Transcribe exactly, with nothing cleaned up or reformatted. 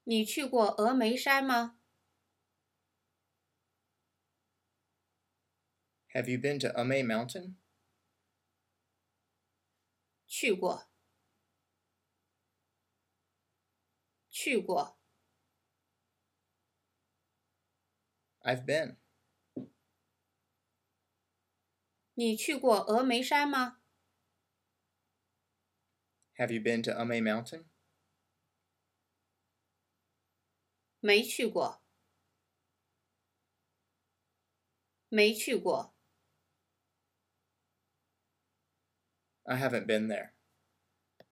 你去过峨眉山吗？ Have you been to Amay Mountain? 去过，去过。 I've been. 你去过峨眉山吗？ Have you been to Amay Mountain? 没去过，没去过。 I haven't been there.